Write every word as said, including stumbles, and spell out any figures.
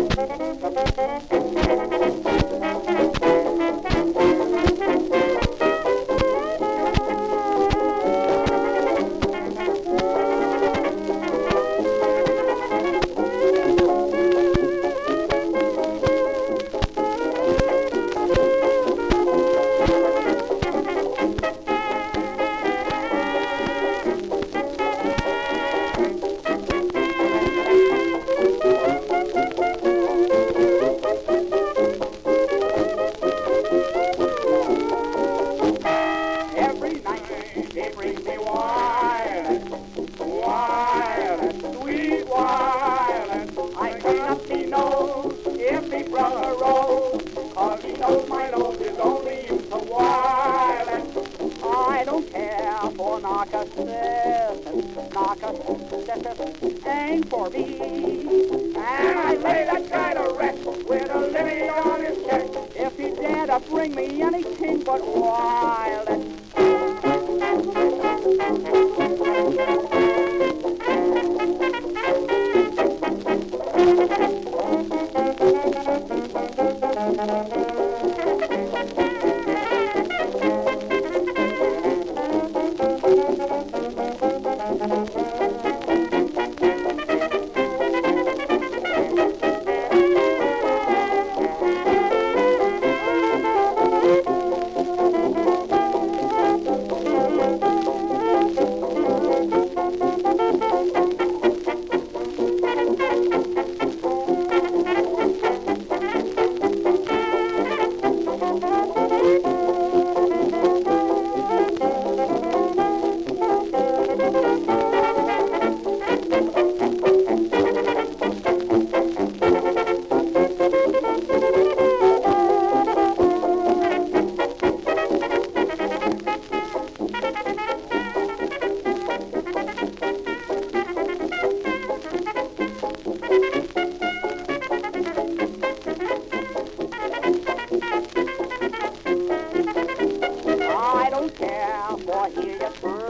Ain't for me. And I lay that guy to rest with a living on his chest. If he dare to bring me anything but wild. I don't care for hear you